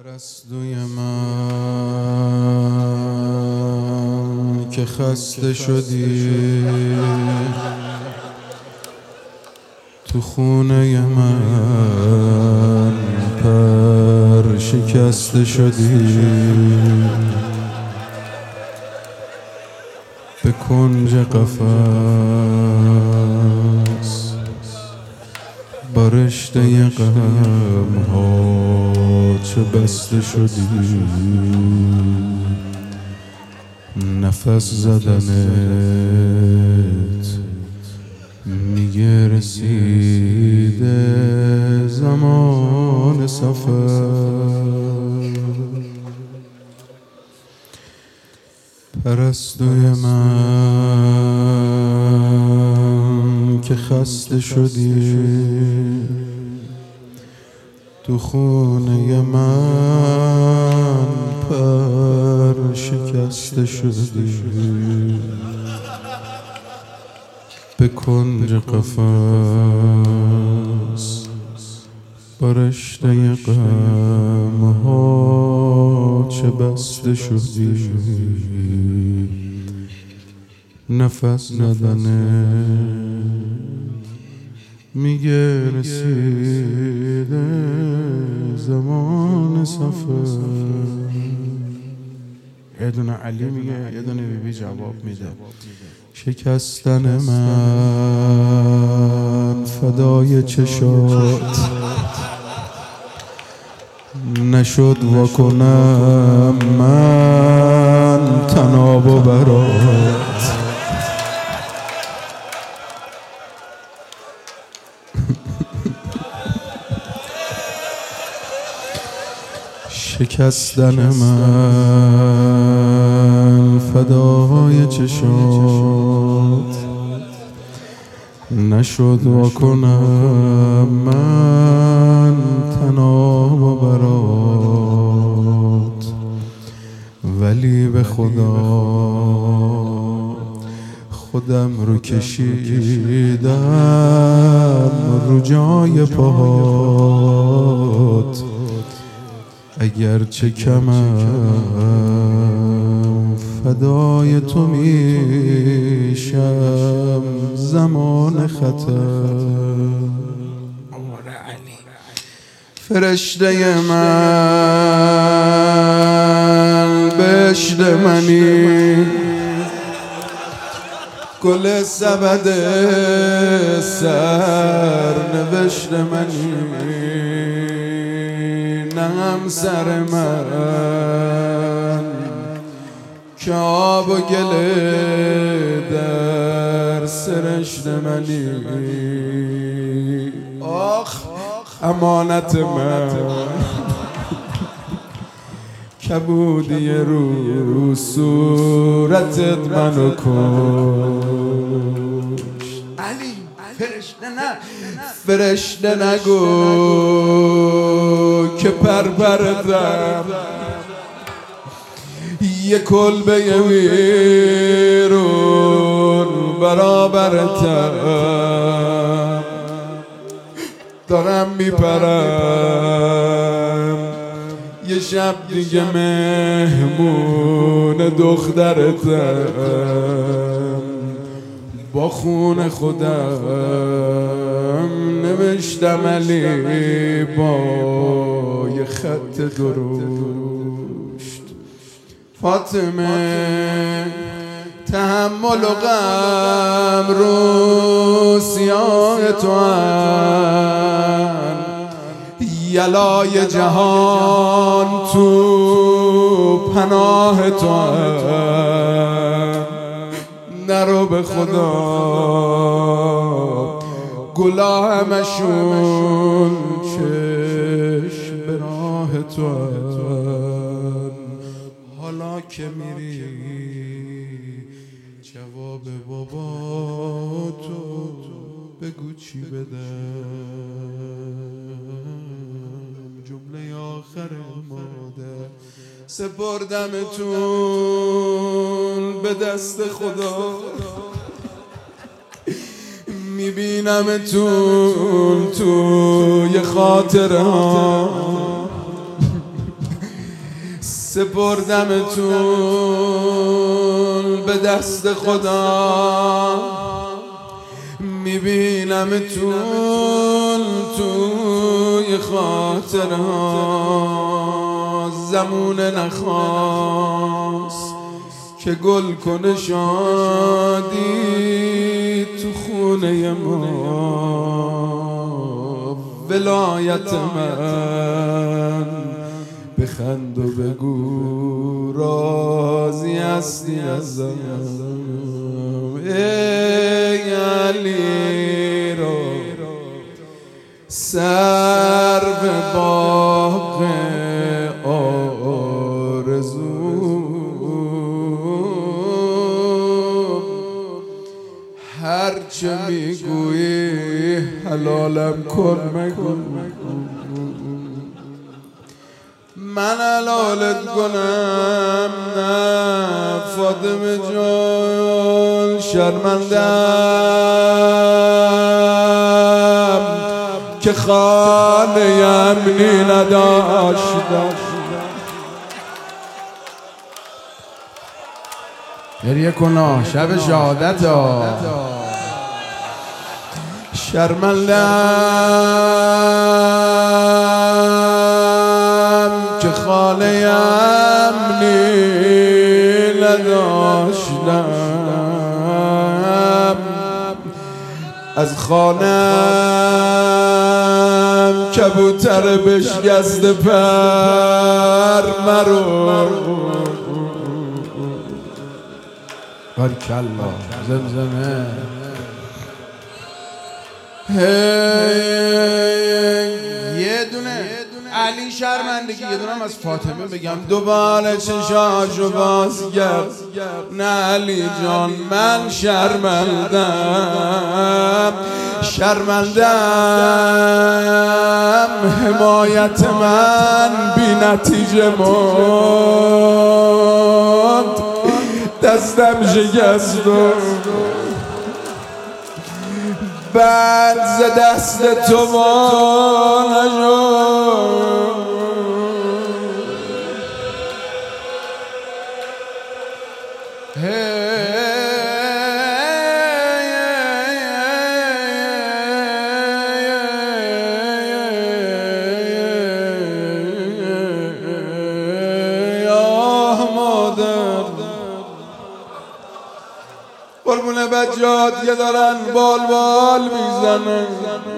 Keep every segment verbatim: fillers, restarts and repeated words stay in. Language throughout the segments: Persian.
پرستوی من که خسته شدی، تو خونه من پر شکسته شدی، به کنج قفس با رشته غم ها چه بسته شدی، نفس زدنت میگه رسیده زمان سفر. پرستوی من که خسته شدی، تو خونه من پر شکسته شدی، به کنج قفس با رشته غم ها چه بسته شدی، نفس زدنه میگه رسیده زمان سفر. یه دونه علی میگه، یه دونه بی بی جواب میده. شکستن من فدای چشات نشد واکنم من تناب و برات. شکستن من فدای چشات نشد واکنم من تناب و برات، ولی به خدا خودم رو کشیدم رو جای پاهات، اگرچه کمم فدای تو میشم زمان خطر. فرشته من بهشت منی، گل سبد سر نوشت منی، نه همسر من که آب و گله در سرشت منی. آخ امانت من کبودی رو صورتت منو کشت. علی فرشته نه فرشته نگو که پرپرتم، یه کلبه ویرون برابرتم، دارم میپرم یه شب دیگه مهمون دخترتم، با خون خودم نوشتم علی با یه خط درشت. فاطمه تحمل و غم رو سیاه تو هم، یلای جهان تو پناه تو هم، نرو به خدا گلا همشون چشم به راه تو هم. حالا که میری جواب بابا تو بگو چی بدم، جمله آخر مادر سپردمتون به دست خدا، میبینمتون توی خاطره ها، سپردمتون به دست خدا، میبینمتون توی خاطرها. زمون نخواست که گل کنه شادی تو خونه ما. ولایت من بخند و بگو راضی هستی ازم. ای علی رو سر به باغ آرزو، هرچه میگویی حلالم کن مگو. من حلالت کنم نه فاطمه جان، شرمندم که خانه امنی نداشتم. گریه کنا شب شهادت ها. شرمندم که خانه امنی نداشتم. از خانم کبوتر بشکسته پر مرو. بارکالله زمزمه. یه دونه علی شرمندگی، یه دونه از فاطمه بگم. دوباره چشاشو باز کرد. نه علی جان من شرمندم، شرمندم حمایت من بی نتیجه موند. دستم شکست و بعد ز دست تو ما نشد. قربون بچه‌ها دیگه دارن بال بال میزنن.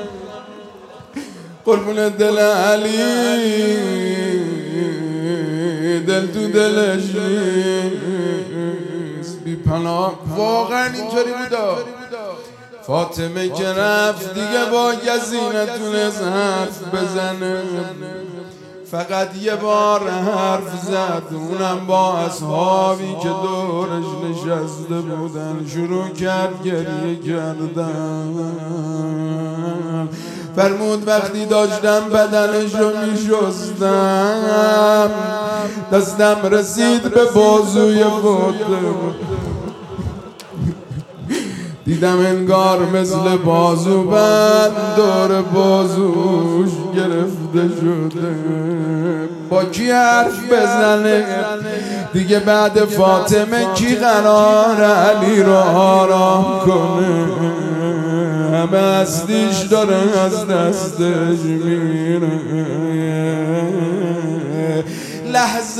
قربون دل علی، دل تو دلش نیست. بی پناه واقعا اینطوری بودا. فاطمه که رفت دیگه با کسی نتونست حرف بزنه. فقط یه بار حرف زد، اونم با اصحابی که دورش نشسته بودن. شروع کرد گریه کردن. فرمود وقتی داشتم بدنش رو میشستم، دستم رسید به بازوی فاطمه. دیدم انگار مثل بازو بند دور بازوش گرفته شده. با کی حرف بزنه دیگه بعد فاطمه؟ کی قرار علی رو آرام کنه؟ همه هستیش داره از دستش میره. لحظه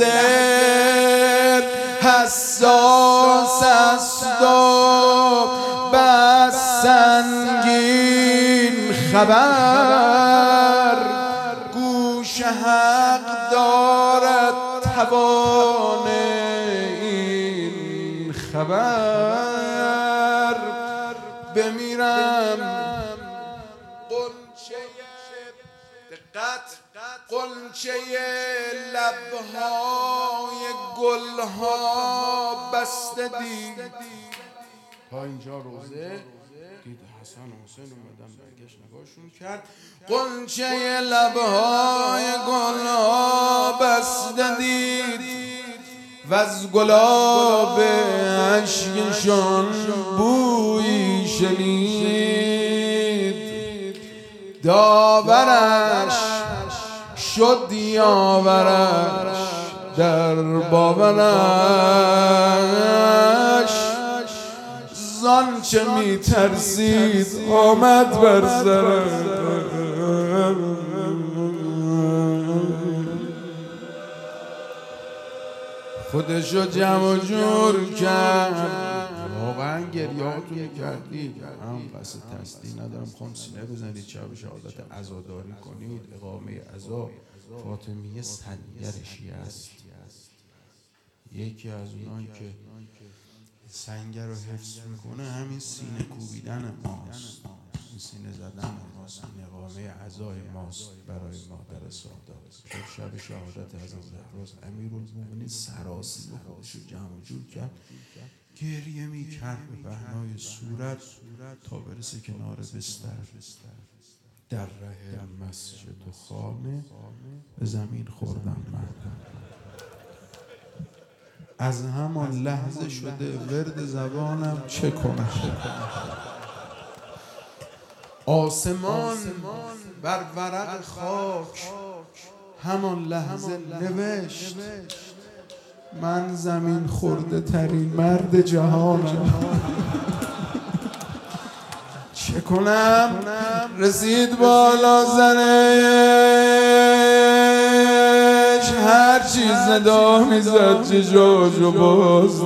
حساس است بس سنگین خبر، گوش حق دارد توان این خبر. بمیرم قنچه دقت قنچه لبهای گلها بسته دید. تا اینجا روزه دید حسن و حسین اومدن برگشت نگاهشون کرد. قنچه لبهای گلها بسته دید و از گلاب اشکشان بویی شنید. داورش شد یاورش در باورش زان چه می ترسید آمد بر سرم. خودشو جمع و جور کرد. واقعا گریهاتونی کردید. هم قصد تصدیح ندارم، خواهم سینه بزنید، شب شهادت عزاداری کنید، اقامه عزا. فاطمیه سنگر شیعه است. یکی از اونان که سنگر رو حفظ میکنه همین سینه کوبیدن ماست، این سینه زدن ماست، این اقامه عزای ماست برای مادر سادات. شب شهادت حضرت زهراست. امیرالمومنین سراسی خودش رو جمع و جور کرد، گریه میکرد به پهنای صورت تا برسه کنار بستر. در ره مسجد و خانه به زمین خوردم من. از همان لحظه شده ورد زبانم چه کنم. آسمان بر ورق خاک همان لحظه نوشت من زمین خورده ترین مرد جهانم. چه کنم؟ رسید بالا زنش، هر چیز صدا میزد چشاشو باز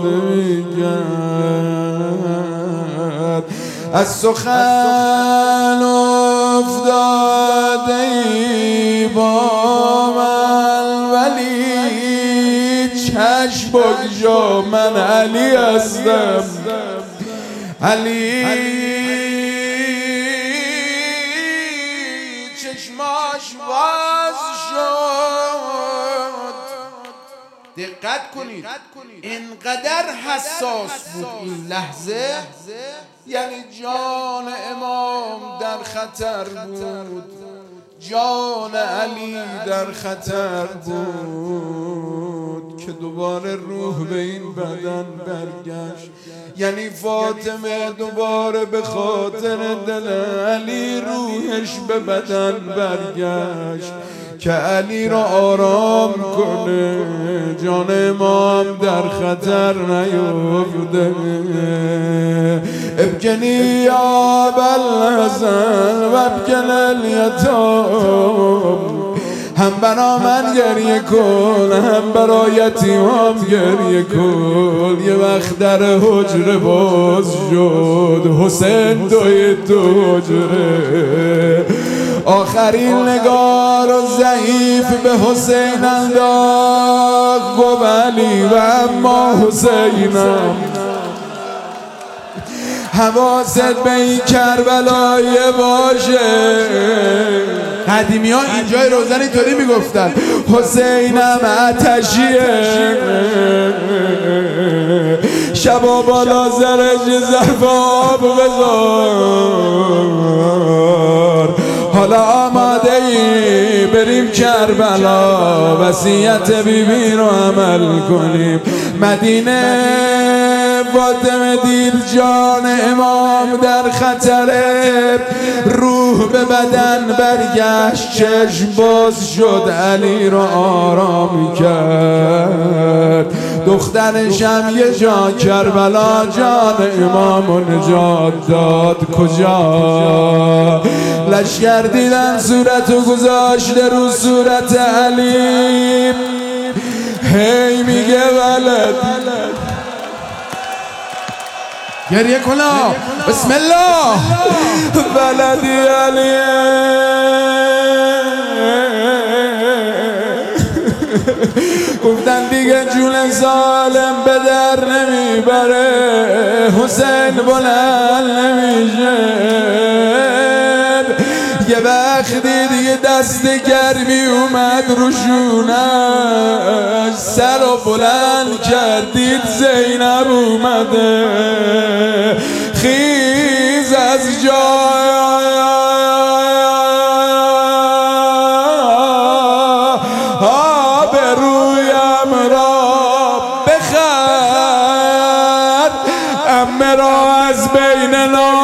نمیکرد. از سخن افتاده ای با من ولی چشم بگشا من علی هستم. علی چشماش باز شد. دقت کنید، اینقدر حساس بود این لحظه، یعنی جان امام در خطر بود، جان علی در خطر بود که دوباره روح به این بدن برگشت. یعنی فاطمه دوباره به خاطر دل علی روحش به بدن برگشت که علی را آرام کنه، جان امام در خطر نیفته. ابکنی یا ابوالحسن و ابکن الیتام، هم برا من گریه کن هم برا یتیمام گریه کن. یه وقت در حجره باز شد، حسین دوی تو حجره. آخرین نگار و ضعیف به حسین انداخت، گفت علی و اما حسینم حواست به این کربلای باشه. قدیمی ها اینجای روزن اینطوری میگفتن حسینم آتشیه، شبا بالا زرش ظرف آب بذار. حالا آماده ای بریم کربلا، وصیت بیبی رو عمل کنیم. مدینه فاطمه دید جان امام در خطره، روح به بدن برگشت، چشم باز شد، علی را آرام کرد. دخترش هم یه جا کربلا جان امام و نجات داد. کجا؟ لشکر دیدن صورتو گذاشته رو صورت علی، هی میگه ولد گریه کنا بسم الله ولدی علی. گفتن دیگه جون ظالم به در نمیبره، حسین بلند نمیشه. یه وقتی دیگه دست گرمی اومد روشونش، سر و بلند کردید زینب اومده. خیز از جای آب رویم را بخر، امه را از بین نام